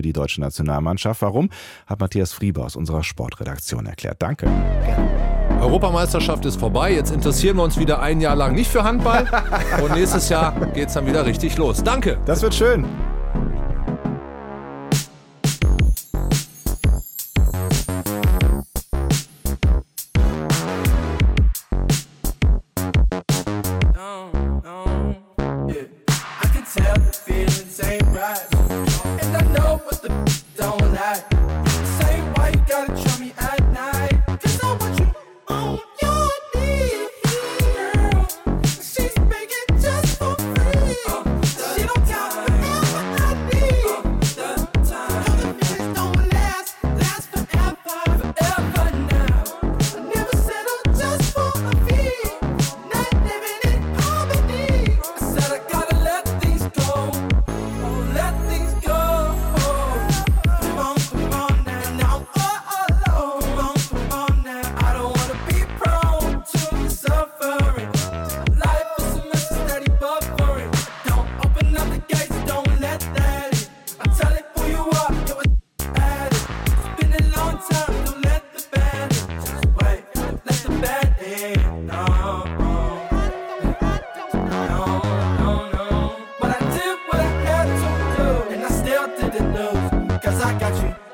die deutsche Nationalmannschaft. Warum, hat Matthias Friebe aus unserer Sportredaktion erklärt. Danke. Europameisterschaft ist vorbei. Jetzt interessieren wir uns wieder ein Jahr lang nicht für Handball. Und nächstes Jahr geht es dann wieder richtig los. Danke. Das wird schön. I got you.